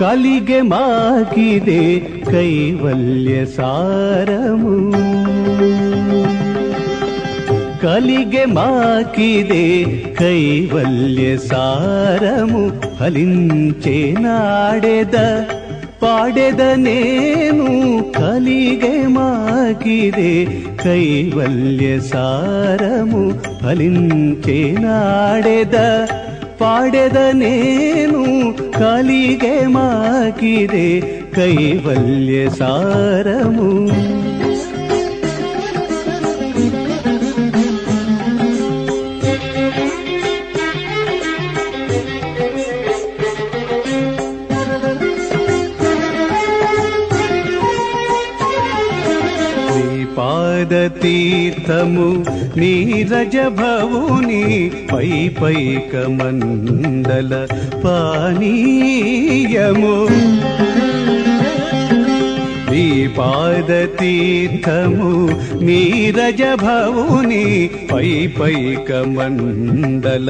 కలిగే మాకిదే కైవల్య సారము. కలిగే మాకిదే కైవల్య సారము. ఫలించే నాడెద పాడెద నేను. కలిగే మాకిదే కైవల్య సారము. ఫలించే నాడెద పాడెద నేను. కలిగే మాకిదే కైవల్య సారము. పాదతీర్థము నీరజభవుని పై పైక మండల పానీయము. ఈ పాదతీర్థము నీరజభవుని పై పైక మండల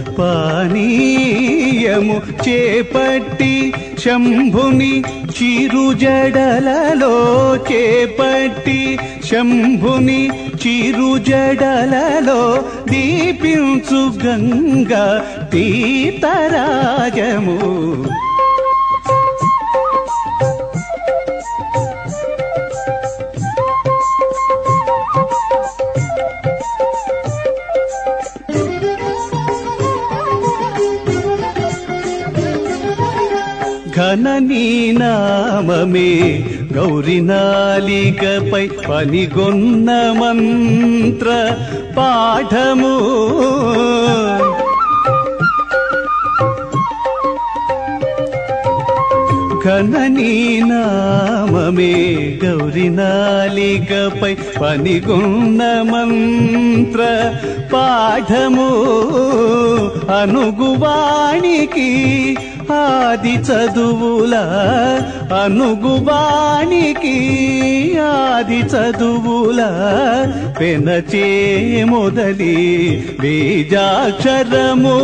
పానీయము. చేపట్టి శంభుని చిరుజడలలో. చేపట్టి శంభుని చిరుజడలలో. దీపించు గంగా తీర్థరాజము. ఘన నీ నామమే గౌరి నాలికపై పనిగొన్న మంత్ర పాఠము. ఘన నీ నామమే గౌరి నాలికపై పనిగొన్న మంత్ర పాఠము. అనుగువానికి ఆది చదువుల. అనుగువానికి ఆది చదువుల. పెనచే మొదలి బీజాక్షరము.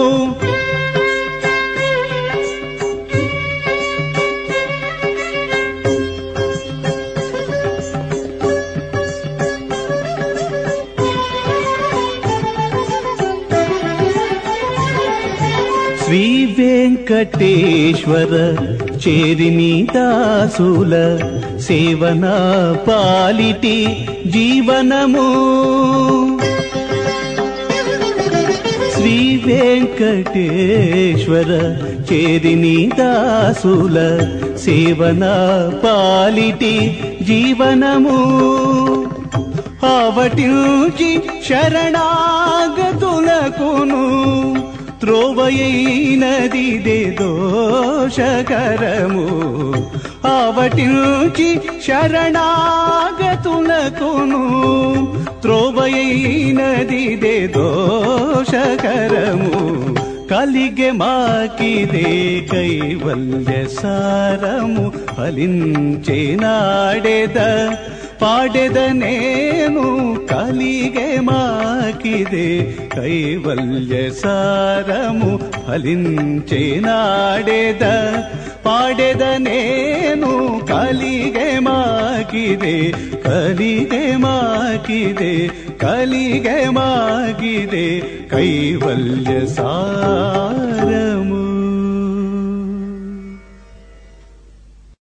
శ్రీ వెంకటేశ్వర చేరిని దాసుల సేవన పాలిటి జీవనము. శ్రీ వెంకటేశ్వర చేరిని దాసుల సేవన పాలిటి జీవనము. ఆవటించి శరణాగతులకును త్రోవయైనదిదే దోషకరము. ఆవటించి శరణాగతులకును త్రోవయైనదిదే దోషకరము. కలిగే మాకిదే కైవల్య సారము. ఫలించే నాడెద పాడెద నేను. కలిగే మాకిదే కైవల్య సారము. ఫలించే నాడెద పాడెద నేను. కలిగే మాకిదే కలిగే మాకిదే కలిగే మాకిదే కైవల్య సారము.